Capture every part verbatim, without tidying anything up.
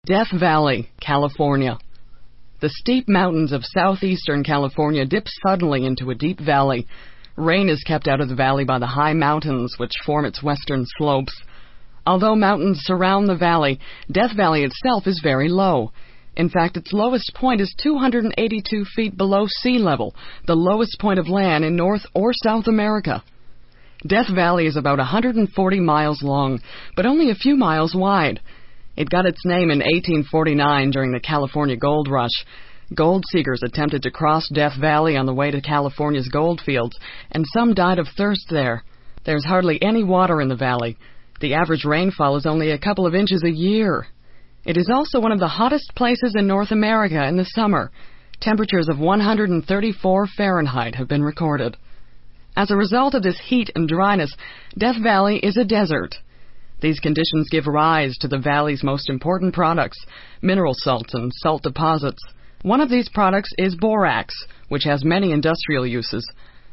Death Valley, California. The steep mountains of southeastern California dip suddenly into a deep valley. Rain is kept out of the valley by the high mountains which form its western slopes. Although mountains surround the valley, Death Valley itself is very low. In fact, its lowest point is two hundred eighty-two feet below sea level, the lowest point of land in North or South America. Death Valley is about one hundred forty miles long, but only a few miles wide. It got its name in eighteen forty-nine during the California Gold Rush. Gold seekers attempted to cross Death Valley on the way to California's gold fields, and some died of thirst there. There's hardly any water in the valley. The average rainfall is only a couple of inches a year. It is also one of the hottest places in North America in the summer. Temperatures of one hundred thirty-four Fahrenheit have been recorded. As a result of this heat and dryness, Death Valley is a desert. These conditions give rise to the valley's most important products, mineral salts and salt deposits. One of these products is borax, which has many industrial uses.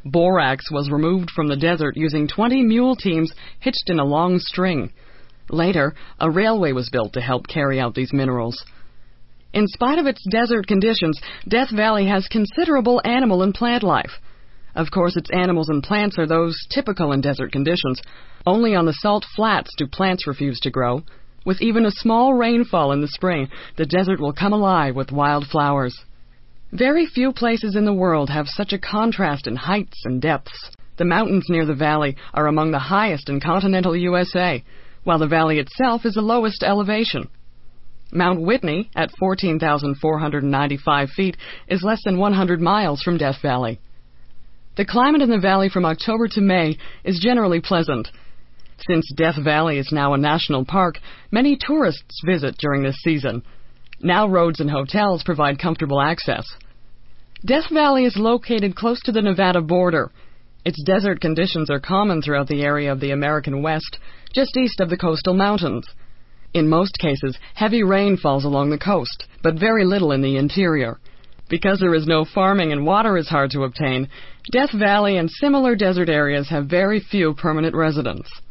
Borax was removed from the desert using twenty mule teams hitched in a long string. Later, a railway was built to help carry out these minerals. In spite of its desert conditions, Death Valley has considerable animal and plant life. Of course, its animals and plants are those typical in desert conditions. Only on the salt flats do plants refuse to grow. With even a small rainfall in the spring, the desert will come alive with wild flowers. Very few places in the world have such a contrast in heights and depths. The mountains near the valley are among the highest in continental U S A, while the valley itself is the lowest elevation. Mount Whitney, at fourteen thousand four hundred ninety-five feet, is less than one hundred miles from Death Valley. The climate in the valley from October to May is generally pleasant. Since Death Valley is now a national park, many tourists visit during this season. Now roads and hotels provide comfortable access. Death Valley is located close to the Nevada border. Its desert conditions are common throughout the area of the American West, just east of the coastal mountains. In most cases, heavy rain falls along the coast, but very little in the interior. Because there is no farming and water is hard to obtain, Death Valley and similar desert areas have very few permanent residents.